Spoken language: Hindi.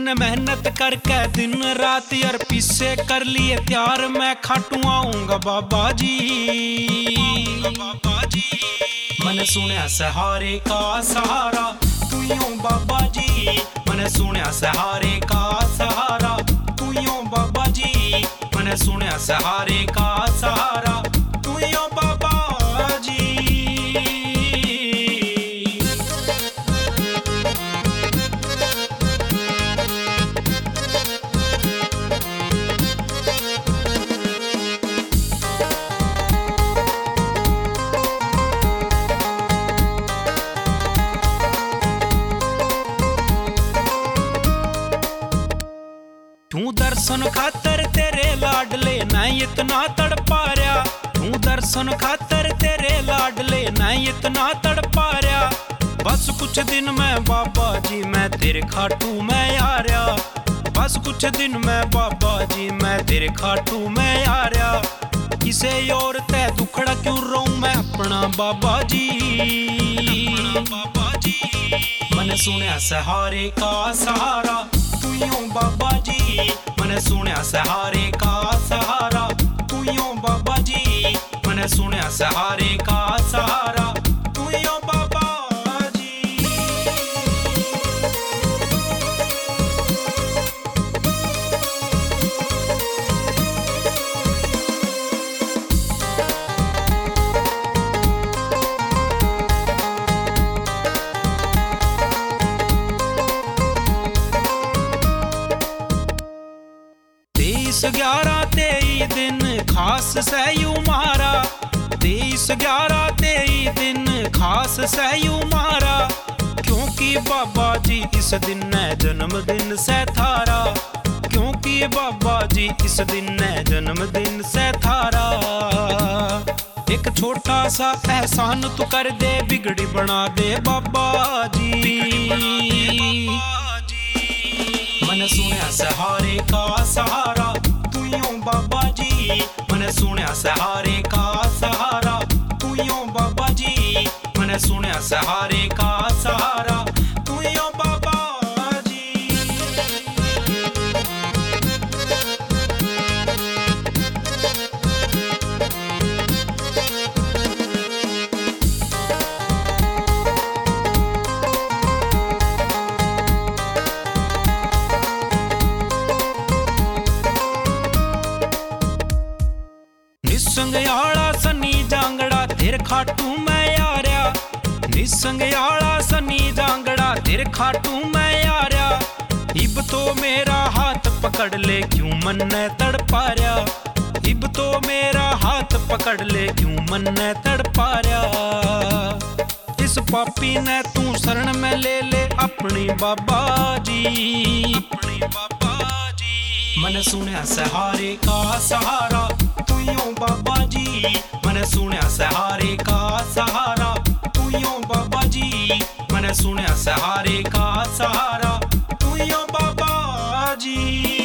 तूने मेहनत करके दिन रात यार पीछे कर लिए त्यार, मैं खाटू आऊंगा बाबा जी। मैंने सुनया सहारे का सहारा तू यूं बाबा जी, मैंने सुनया सहारे का सहारा तू यूं बाबा जी, मैंने सुनया सहारे का सहारा तू यूं बाबा जी। तू दर्शन खातर तेरे लाडले ना इतना तड़पा रहा, तू दर्शन खातर तेरे लाडले ना इतना तड़पा रहा। बस कुछ दिन में बाबा जी मैं तेरे खाटू में आ रहा, बस कुछ दिन में बाबा जी मैं तेरे खाटू में आ रहा। किसे और ते दुखड़ा क्यों रहूं मैं अपना बाबा जी, बाबा जी। मैंने सुनया सहारे का सहारा तू यूं बाबा जी, मैंने सुनया सहारे का सहारा तू यूं बाबा जी, मैंने सुनया सहारे का सहारा तू यूं बाबा जी। तेईस 11-23 दिन खास सहयू मारा, 23-11-23 दिन खास सहयू मारा। क्योंकि बाबा जी इस दिन है जन्मदिन से थारा, क्योंकि बाबा जी इस दिन है जन्मदिन से थारा। एक छोटा सा एहसान तू कर दे बिगड़ी बना दे बाबा जी। मैंने सुनया सहारे का सहारा तू यूं बाबा जी, मैंने सुनया सहारे का सहारा तू यूं बाबा जी, मैंने सुनया सहारे का सहारा तू यूं बाबा जी। निसंगयाला सनी जांगड़ा तेरे खाटू में आ रहा, निसंगयाला सनी जांगड़ा तेरे खाटू में आ रहा। इब तो मेरा हाथ पकड़ ले क्यों मन ने तड़पा रहा, इब तो मेरा हाथ पकड़ ले क्यों मन ने तड़पा रहा। इस पापी ने तू शरण में ले ले अपनी बाबा जी, अपनी बाबा जी। मैंने सुनया सहारे का सहारा तू यूं बाबा जी, मैंने सुनया सहारे का सहारा तू यूं बाबा जी, मैंने सुनया सहारे का सहारा तू यूं बाबा जी।